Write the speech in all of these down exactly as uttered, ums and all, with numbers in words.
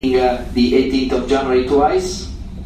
Uh, the eighteenth of January twice.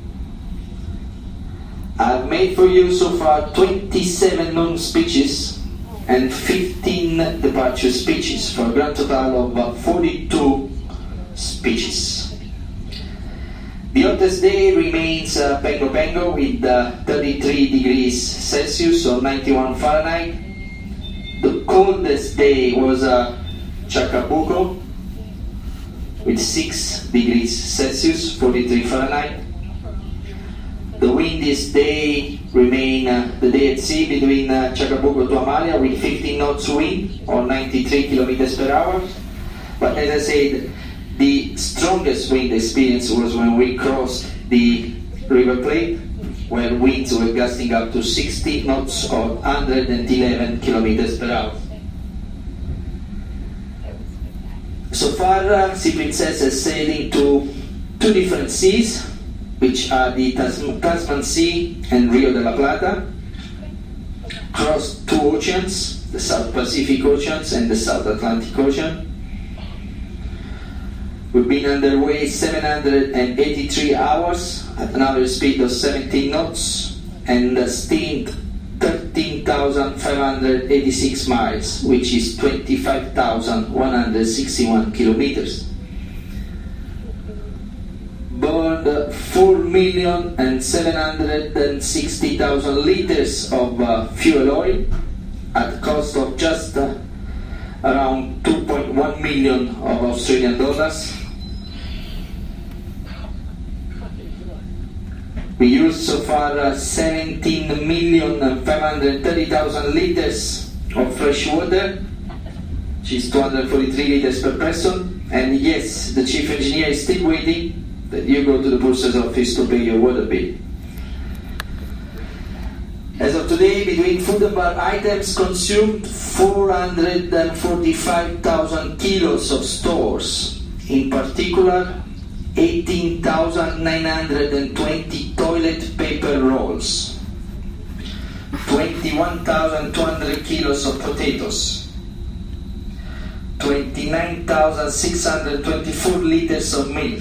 I've made for you so far twenty-seven known speeches and fifteen departure speeches for a grand total of uh, forty-two speeches. The hottest day remains uh, Pago Pago with uh, thirty-three degrees Celsius or ninety-one Fahrenheit. The coldest day was uh, Chacabuco with six degrees Celsius, forty-three Fahrenheit. The windiest day remain uh, the day at sea between uh, Chacabuco to Amalia with fifteen knots wind or ninety-three kilometers per hour. But as I said, the strongest wind experience was when we crossed the River Plate, where winds were gusting up to sixty knots or one hundred eleven kilometers per hour. So far, uh, Sea Princess has sailed into two different seas, which are the Tas- Tasman Sea and Rio de la Plata, crossed two oceans, the South Pacific Oceans and the South Atlantic Ocean. We've been underway seven hundred eighty-three hours at an average speed of seventeen knots and steamed thirteen thousand five hundred eighty-six miles, which is twenty-five thousand one hundred sixty-one kilometers. Burned four million seven hundred sixty thousand liters of uh, fuel oil at a cost of just uh, around two point one million of Australian dollars. We used so far uh, seventeen million five hundred thirty thousand liters of fresh water, which is two hundred forty-three liters per person. And yes, the chief engineer is still waiting that you go to the purser's office to pay your water bill. As of today, between food and bar items consumed four hundred forty-five thousand kilos of stores, in particular eighteen thousand nine hundred twenty toilet paper rolls, twenty-one thousand two hundred kilos of potatoes, twenty-nine thousand six hundred twenty-four liters of milk,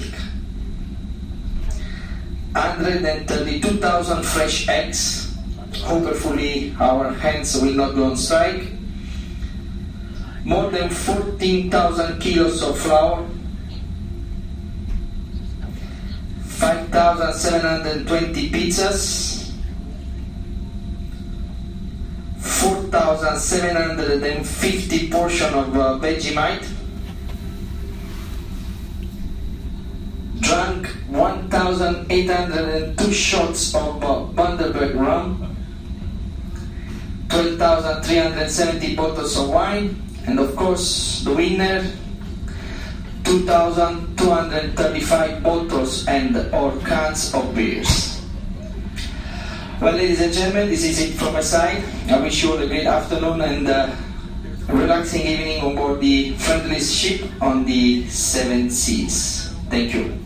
one hundred thirty-two thousand fresh eggs. Hopefully our hands will not go on strike. More than fourteen thousand kilos of flour, five thousand seven hundred twenty pizzas, four thousand seven hundred fifty portion of uh, Vegemite, drank one thousand eight hundred two shots of uh, Bundaberg rum, twelve thousand three hundred seventy bottles of wine, and of course the winner, two thousand two hundred thirty-five bottles and or cans of beers. Well, ladies and gentlemen, this is it from my side. I wish you all a great afternoon and uh, a relaxing evening on board the friendliest ship on the seven seas. Thank you.